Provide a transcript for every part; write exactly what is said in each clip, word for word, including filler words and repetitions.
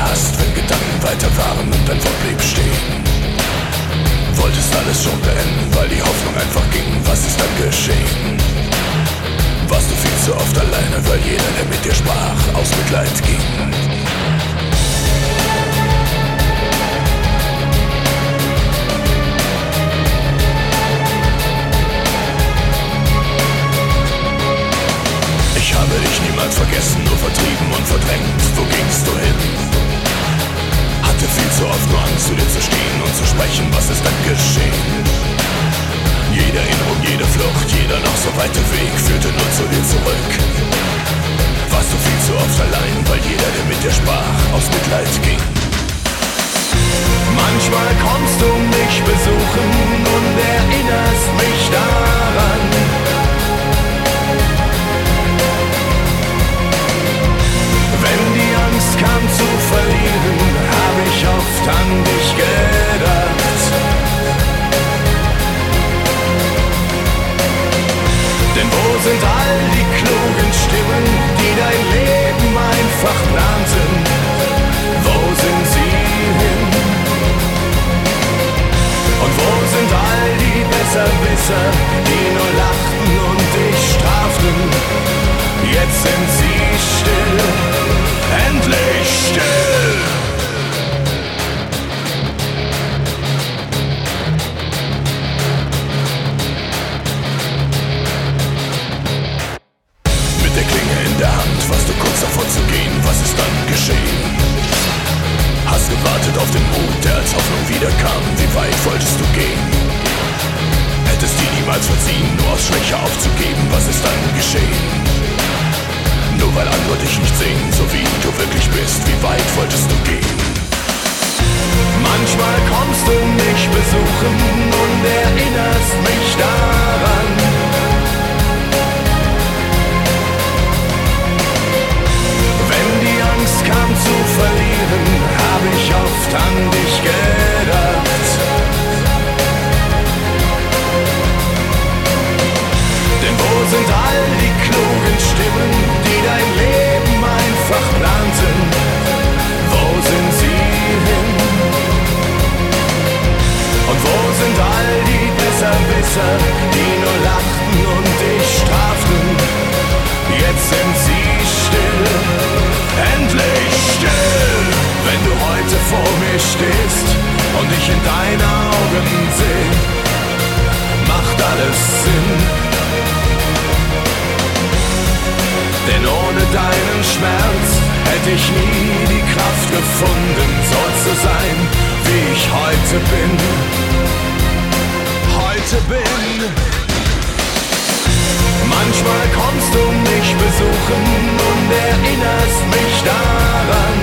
hast, wenn Gedanken weiter waren und dein Wort blieb stehen. Wolltest alles schon beenden, weil die Hoffnung einfach ging. Was ist dann geschehen? Warst du viel zu oft alleine, weil jeder, der mit dir sprach, aus Mitleid ging. Ich habe dich niemals vergessen, nur vertrieben und verdrängt. Wo gingst du hin? Hatte viel zu oft nur Angst, zu dir zu stehen und zu sprechen. Was ist dann geschehen? Jede Erinnerung, jede Flucht, jeder noch so weite Weg führte nur zu dir zurück. Warst du viel zu oft allein, weil jeder, der mit dir sprach, aus Mitleid ging. Manchmal kommst du mich besuchen und erinnerst mich daran. Wenn die Angst kam zu verlieren, hab ich oft an dich gedacht. Denn wo sind all die klugen Stimmen, die dein Leben einfach planten? Wo sind sie hin? Und wo sind all die Besserwisser, die nur lachten und dich straften? Jetzt sind sie still, endlich still. Mit der Klinge in der Hand warst du kurz davor zu gehen. Was ist dann geschehen? Hast gewartet auf den Mut, der als Hoffnung wiederkam. Wie weit wolltest du gehen? Hättest dir niemals verziehen, nur aus Schwäche aufzugeben. Was ist dann geschehen? Nur weil andere dich nicht sehen, so wie du wirklich bist. Wie weit wolltest du gehen? Manchmal kommst du mich besuchen und erinnerst mich daran. Wenn die Angst kam zu verlieren, hab ich oft an dich gedacht. Denn wo sind all die klugen Stimmen, die dein Leben einfach planten? Wo sind sie hin? Und wo sind all die Besserwisser, die nur lachten und dich straften? Jetzt sind sie still, endlich still. Wenn du heute vor mir stehst und ich in deine Augen seh, macht alles Sinn. Denn ohne deinen Schmerz hätte ich nie die Kraft gefunden, so zu sein, wie ich heute bin. Heute bin. Manchmal kommst du mich besuchen und erinnerst mich daran.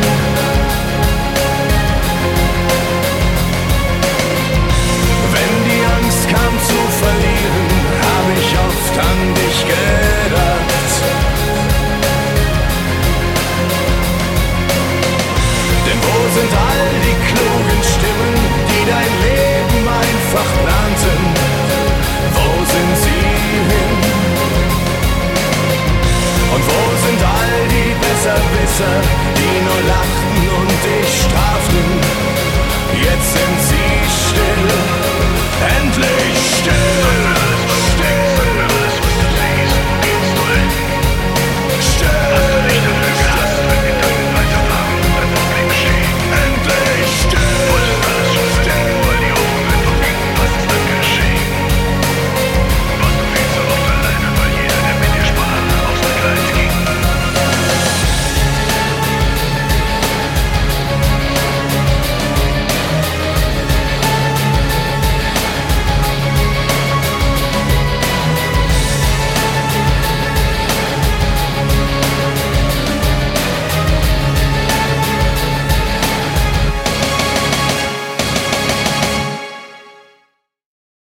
Wenn die Angst kam zu verlieren, hab ich oft an dich gedacht. Denn wo sind all die klugen Stimmen, die dein Leben einfach planten? Wo sind sie hin? Und wo sind all die Besserwisser, die nur lachten und